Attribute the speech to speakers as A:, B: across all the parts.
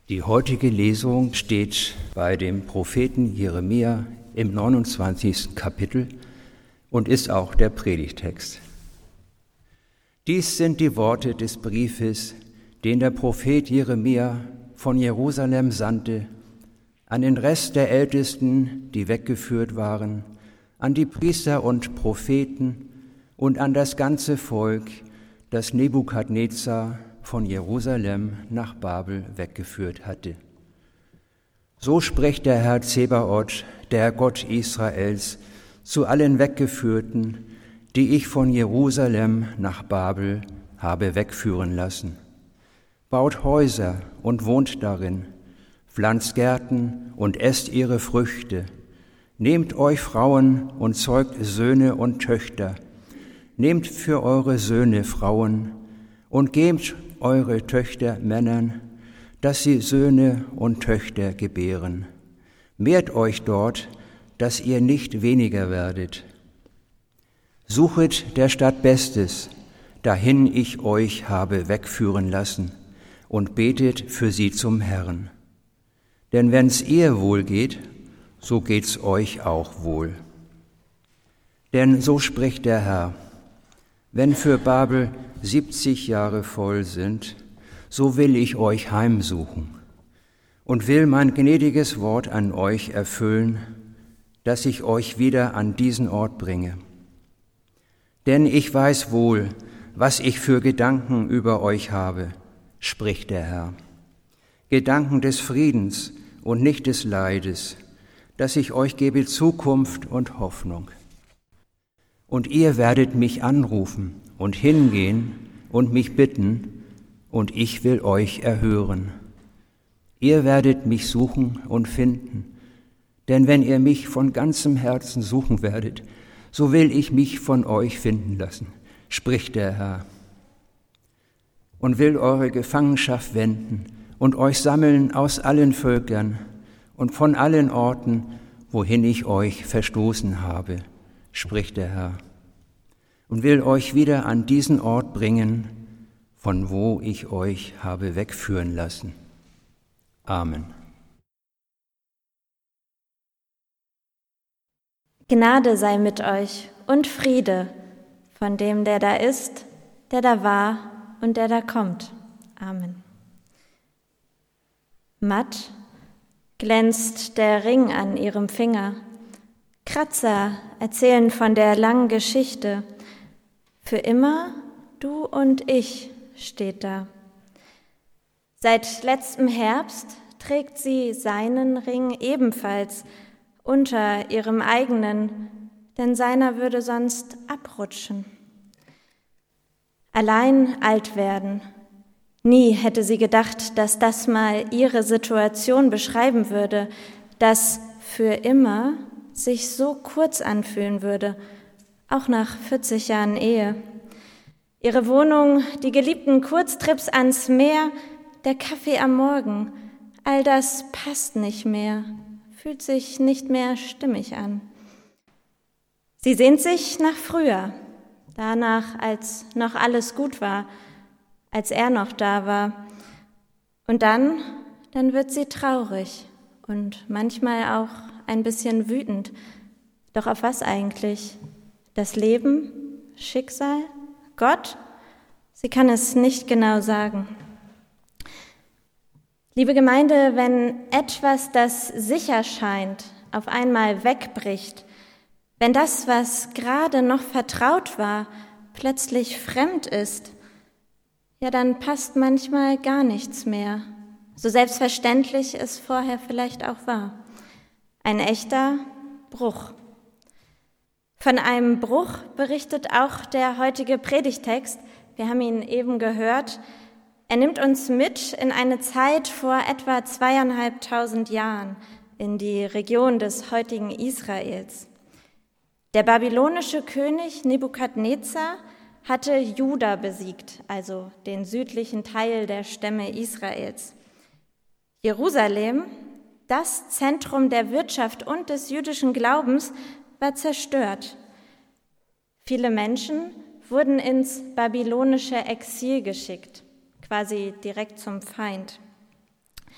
A: Die heutige Lesung steht bei dem Propheten Jeremia im 29. Kapitel und ist auch der Predigtext. Dies sind die Worte des Briefes, den der Prophet Jeremia von Jerusalem sandte, an den Rest der Ältesten, die weggeführt waren, an die Priester und Propheten und an das ganze Volk, das Nebukadnezar von Jerusalem nach Babel weggeführt hatte. So spricht der Herr Zebaoth, der Gott Israels, zu allen Weggeführten, die ich von Jerusalem nach Babel habe wegführen lassen. Baut Häuser und wohnt darin, pflanzt Gärten und esst ihre Früchte. Nehmt euch Frauen und zeugt Söhne und Töchter. Nehmt für eure Söhne Frauen und gebt eure Töchter Männern, dass sie Söhne und Töchter gebären. Mehrt euch dort, dass ihr nicht weniger werdet. Suchet der Stadt Bestes, dahin ich euch habe wegführen lassen, und betet für sie zum Herrn. Denn wenn's ihr wohl geht, so geht's euch auch wohl. Denn so spricht der Herr: Wenn für Babel 70 Jahre voll sind, so will ich euch heimsuchen und will mein gnädiges Wort an euch erfüllen, dass ich euch wieder an diesen Ort bringe. Denn ich weiß wohl, was ich für Gedanken über euch habe, spricht der Herr. Gedanken des Friedens und nicht des Leides, dass ich euch gebe Zukunft und Hoffnung. Und ihr werdet mich anrufen und hingehen und mich bitten, und ich will euch erhören. Ihr werdet mich suchen und finden, denn wenn ihr mich von ganzem Herzen suchen werdet, so will ich mich von euch finden lassen, spricht der Herr, und will eure Gefangenschaft wenden und euch sammeln aus allen Völkern und von allen Orten, wohin ich euch verstoßen habe, spricht der Herr, und will euch wieder an diesen Ort bringen, von wo ich euch habe wegführen lassen. Amen.
B: Gnade sei mit euch und Friede von dem, der da ist, der da war und der da kommt. Amen. Matt glänzt der Ring an ihrem Finger. Kratzer erzählen von der langen Geschichte. Für immer du und ich steht da. Seit letztem Herbst trägt sie seinen Ring ebenfalls unter ihrem eigenen, denn seiner würde sonst abrutschen. Allein alt werden. Nie hätte sie gedacht, dass das mal ihre Situation beschreiben würde, dass für immer sich so kurz anfühlen würde, auch nach 40 Jahren Ehe. Ihre Wohnung, die geliebten Kurztrips ans Meer, der Kaffee am Morgen, all das passt nicht mehr, fühlt sich nicht mehr stimmig an. Sie sehnt sich nach früher, danach, als noch alles gut war, als er noch da war. Und dann wird sie traurig und manchmal auch ein bisschen wütend. Doch auf was eigentlich? Das Leben? Schicksal? Gott? Sie kann es nicht genau sagen. Liebe Gemeinde, wenn etwas, das sicher scheint, auf einmal wegbricht, wenn das, was gerade noch vertraut war, plötzlich fremd ist, ja, dann passt manchmal gar nichts mehr, so selbstverständlich es vorher vielleicht auch war. Ein echter Bruch. Von einem Bruch berichtet auch der heutige Predigtext. Wir haben ihn eben gehört. Er nimmt uns mit in eine Zeit vor etwa 2500 Jahren, in die Region des heutigen Israels. Der babylonische König Nebukadnezar hatte Juda besiegt, also den südlichen Teil der Stämme Israels. Jerusalem, das Zentrum der Wirtschaft und des jüdischen Glaubens, war zerstört. Viele Menschen wurden ins babylonische Exil geschickt, quasi direkt zum Feind.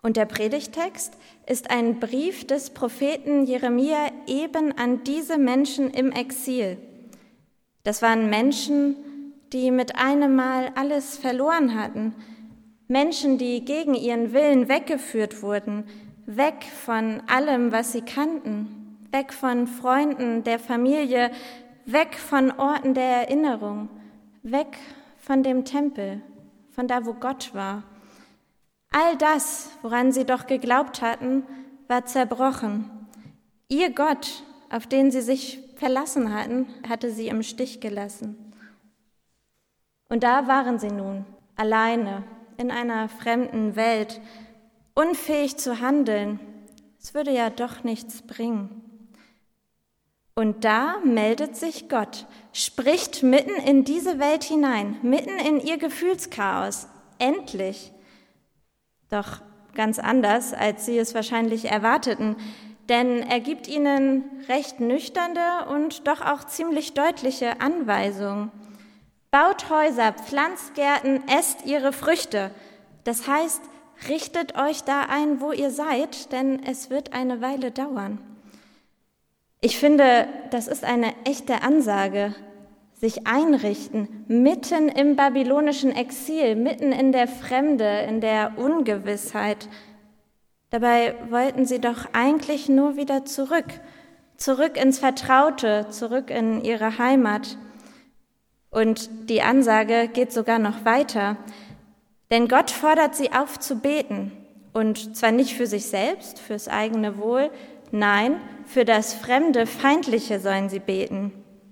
B: Und der Predigtext ist ein Brief des Propheten Jeremia eben an diese Menschen im Exil. Das waren Menschen, die mit einem Mal alles verloren hatten. Menschen, die gegen ihren Willen weggeführt wurden, weg von allem, was sie kannten, weg von Freunden, der Familie, weg von Orten der Erinnerung, weg von dem Tempel, von da, wo Gott war. All das, woran sie doch geglaubt hatten, war zerbrochen. Ihr Gott, auf den sie sich verlassen hatten, hatte sie im Stich gelassen. Und da waren sie nun, alleine, in einer fremden Welt, unfähig zu handeln. Es würde ja doch nichts bringen. Und da meldet sich Gott, spricht mitten in diese Welt hinein, mitten in ihr Gefühlschaos, endlich. Doch ganz anders, als sie es wahrscheinlich erwarteten, denn er gibt ihnen recht nüchterne und doch auch ziemlich deutliche Anweisungen. Baut Häuser, pflanzt Gärten, esst ihre Früchte. Das heißt, richtet euch da ein, wo ihr seid, denn es wird eine Weile dauern. Ich finde, das ist eine echte Ansage. Sich einrichten, mitten im babylonischen Exil, mitten in der Fremde, in der Ungewissheit. Dabei wollten sie doch eigentlich nur wieder zurück ins Vertraute, zurück in ihre Heimat. Und die Ansage geht sogar noch weiter, denn Gott fordert sie auf zu beten, und zwar nicht für sich selbst, fürs eigene Wohl, nein, für das fremde, feindliche sollen sie beten.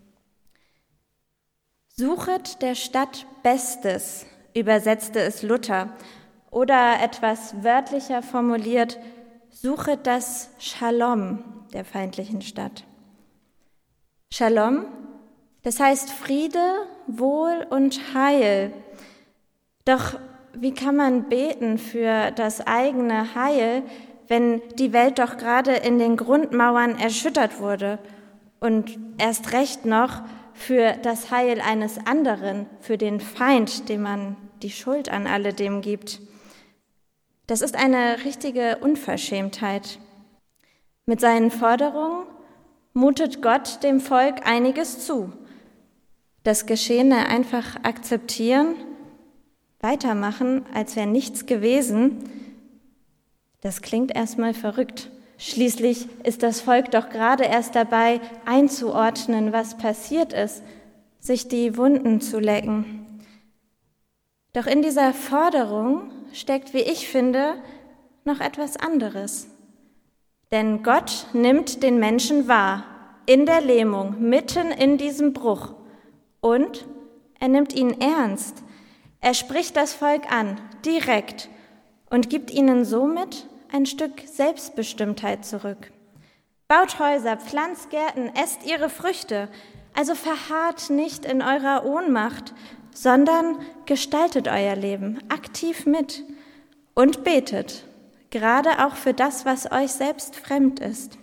B: Suchet der Stadt Bestes, übersetzte es Luther, oder etwas wörtlicher formuliert, suchet das Shalom der feindlichen Stadt. Shalom, das heißt Friede, Wohl und Heil. Doch wie kann man beten für das eigene Heil, wenn die Welt doch gerade in den Grundmauern erschüttert wurde und erst recht noch für das Heil eines anderen, für den Feind, dem man die Schuld an alledem gibt? Das ist eine richtige Unverschämtheit. Mit seinen Forderungen mutet Gott dem Volk einiges zu. Das Geschehene einfach akzeptieren, weitermachen, als wäre nichts gewesen, das klingt erstmal verrückt. Schließlich ist das Volk doch gerade erst dabei, einzuordnen, was passiert ist, sich die Wunden zu lecken. Doch in dieser Forderung steckt, wie ich finde, noch etwas anderes. Denn Gott nimmt den Menschen wahr, in der Lähmung, mitten in diesem Bruch. Und er nimmt ihn ernst. Er spricht das Volk an, direkt, und gibt ihnen somit ein Stück Selbstbestimmtheit zurück. Baut Häuser, pflanzt Gärten, esst ihre Früchte, also verharrt nicht in eurer Ohnmacht, sondern gestaltet euer Leben aktiv mit und betet, gerade auch für das, was euch selbst fremd ist.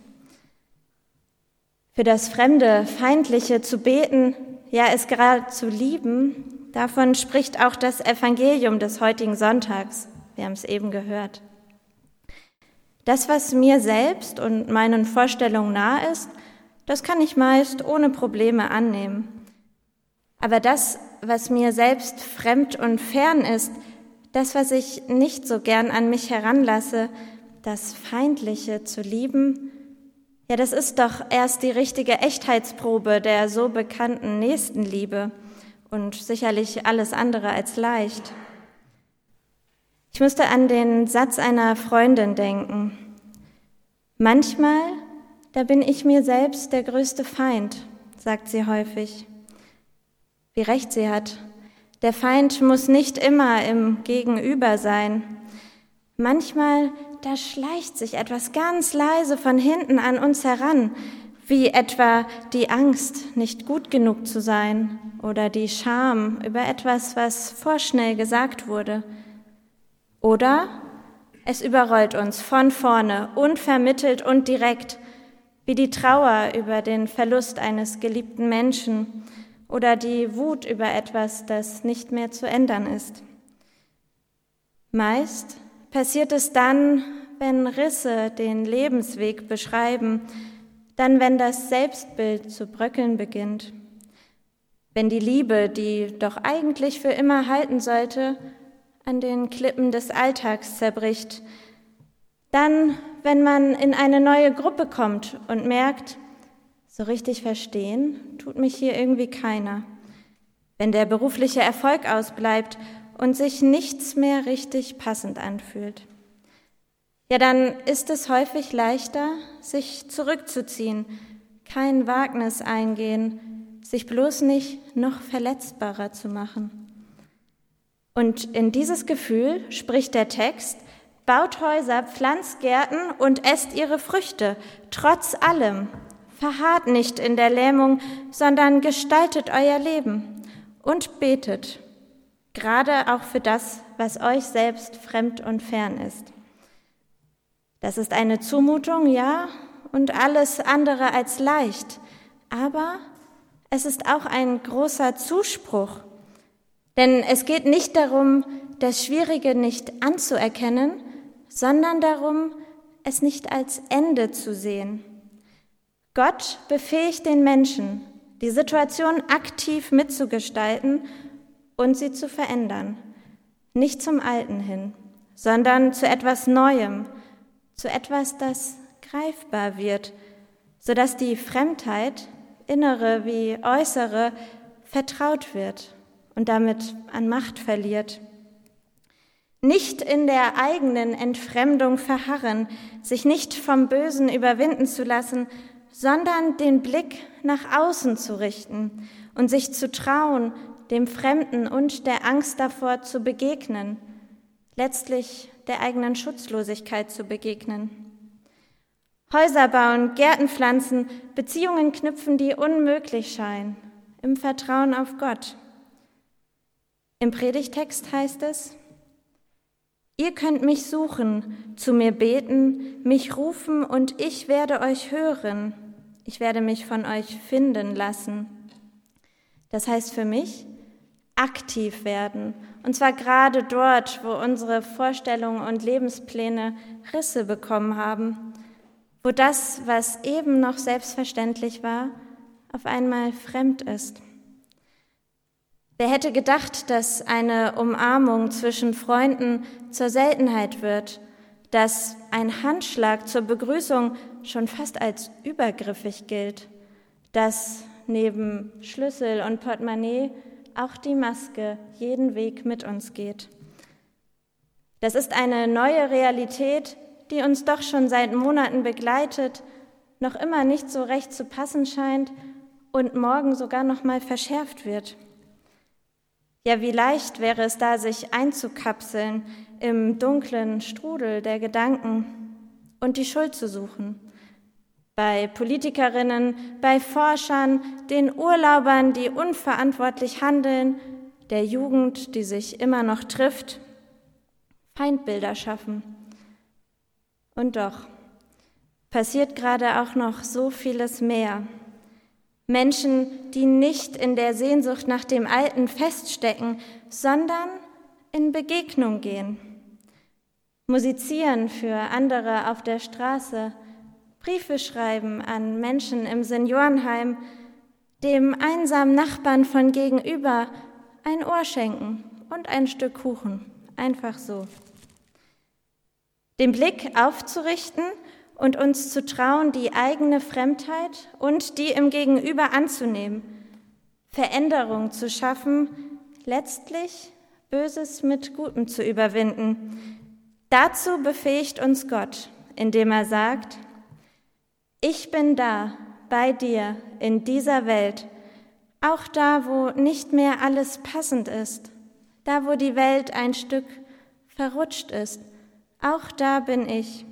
B: Für das Fremde, Feindliche zu beten, ja es gerade zu lieben, davon spricht auch das Evangelium des heutigen Sonntags. Wir haben es eben gehört. Das, was mir selbst und meinen Vorstellungen nahe ist, das kann ich meist ohne Probleme annehmen. Aber das, was mir selbst fremd und fern ist, das, was ich nicht so gern an mich heranlasse, das Feindliche zu lieben, ja, das ist doch erst die richtige Echtheitsprobe der so bekannten Nächstenliebe und sicherlich alles andere als leicht. Ich musste an den Satz einer Freundin denken. Manchmal, da bin ich mir selbst der größte Feind, sagt sie häufig. Wie recht sie hat. Der Feind muss nicht immer im Gegenüber sein. Manchmal, da schleicht sich etwas ganz leise von hinten an uns heran, wie etwa die Angst, nicht gut genug zu sein oder die Scham über etwas, was vorschnell gesagt wurde. Oder es überrollt uns von vorne, unvermittelt und direkt, wie die Trauer über den Verlust eines geliebten Menschen oder die Wut über etwas, das nicht mehr zu ändern ist. Meist passiert es dann, wenn Risse den Lebensweg beschreiben, dann, wenn das Selbstbild zu bröckeln beginnt, wenn die Liebe, die doch eigentlich für immer halten sollte, an den Klippen des Alltags zerbricht, dann, wenn man in eine neue Gruppe kommt und merkt, so richtig verstehen tut mich hier irgendwie keiner, wenn der berufliche Erfolg ausbleibt und sich nichts mehr richtig passend anfühlt. Ja, dann ist es häufig leichter, sich zurückzuziehen, kein Wagnis eingehen, sich bloß nicht noch verletzbarer zu machen. Und in dieses Gefühl spricht der Text: Baut Häuser, pflanzt Gärten und esst ihre Früchte, trotz allem. Verharrt nicht in der Lähmung, sondern gestaltet euer Leben und betet, gerade auch für das, was euch selbst fremd und fern ist. Das ist eine Zumutung, ja, und alles andere als leicht, aber es ist auch ein großer Zuspruch. Denn es geht nicht darum, das Schwierige nicht anzuerkennen, sondern darum, es nicht als Ende zu sehen. Gott befähigt den Menschen, die Situation aktiv mitzugestalten und sie zu verändern. Nicht zum Alten hin, sondern zu etwas Neuem, zu etwas, das greifbar wird, sodass die Fremdheit, innere wie äußere, vertraut wird und damit an Macht verliert. Nicht in der eigenen Entfremdung verharren, sich nicht vom Bösen überwinden zu lassen, sondern den Blick nach außen zu richten und sich zu trauen, dem Fremden und der Angst davor zu begegnen, letztlich der eigenen Schutzlosigkeit zu begegnen. Häuser bauen, Gärten pflanzen, Beziehungen knüpfen, die unmöglich scheinen, im Vertrauen auf Gott. Im Predigtext heißt es: Ihr könnt mich suchen, zu mir beten, mich rufen und ich werde euch hören. Ich werde mich von euch finden lassen. Das heißt für mich, aktiv werden. Und zwar gerade dort, wo unsere Vorstellungen und Lebenspläne Risse bekommen haben. Wo das, was eben noch selbstverständlich war, auf einmal fremd ist. Wer hätte gedacht, dass eine Umarmung zwischen Freunden zur Seltenheit wird, dass ein Handschlag zur Begrüßung schon fast als übergriffig gilt, dass neben Schlüssel und Portemonnaie auch die Maske jeden Weg mit uns geht. Das ist eine neue Realität, die uns doch schon seit Monaten begleitet, noch immer nicht so recht zu passen scheint und morgen sogar noch mal verschärft wird. Ja, wie leicht wäre es da, sich einzukapseln im dunklen Strudel der Gedanken und die Schuld zu suchen. Bei Politikerinnen, bei Forschern, den Urlaubern, die unverantwortlich handeln, der Jugend, die sich immer noch trifft, Feindbilder schaffen. Und doch passiert gerade auch noch so vieles mehr. Menschen, die nicht in der Sehnsucht nach dem Alten feststecken, sondern in Begegnung gehen. Musizieren für andere auf der Straße, Briefe schreiben an Menschen im Seniorenheim, dem einsamen Nachbarn von gegenüber ein Ohr schenken und ein Stück Kuchen, einfach so. Den Blick aufzurichten und uns zu trauen, die eigene Fremdheit und die im Gegenüber anzunehmen, Veränderung zu schaffen, letztlich Böses mit Gutem zu überwinden. Dazu befähigt uns Gott, indem er sagt: Ich bin da bei dir in dieser Welt, auch da, wo nicht mehr alles passend ist, da, wo die Welt ein Stück verrutscht ist, auch da bin ich.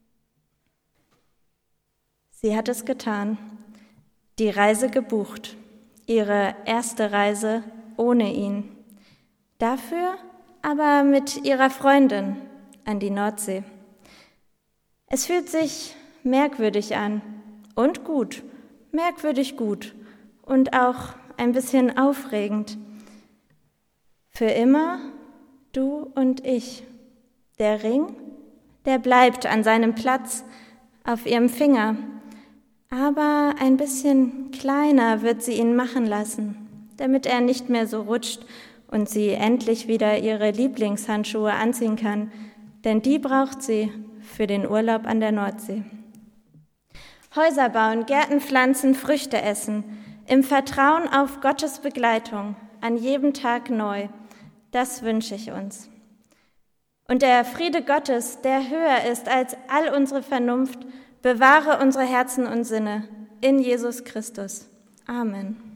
B: Sie hat es getan, die Reise gebucht, ihre erste Reise ohne ihn. Dafür aber mit ihrer Freundin an die Nordsee. Es fühlt sich merkwürdig an und gut, merkwürdig gut und auch ein bisschen aufregend. Für immer du und ich, Der Ring, der bleibt an seinem Platz auf ihrem Finger, aber ein bisschen kleiner wird sie ihn machen lassen, damit er nicht mehr so rutscht und sie endlich wieder ihre Lieblingshandschuhe anziehen kann, denn die braucht sie für den Urlaub an der Nordsee. Häuser bauen, Gärten pflanzen, Früchte essen, im Vertrauen auf Gottes Begleitung, an jedem Tag neu, das wünsche ich uns. Und der Friede Gottes, der höher ist als all unsere Vernunft, bewahre unsere Herzen und Sinne in Jesus Christus. Amen.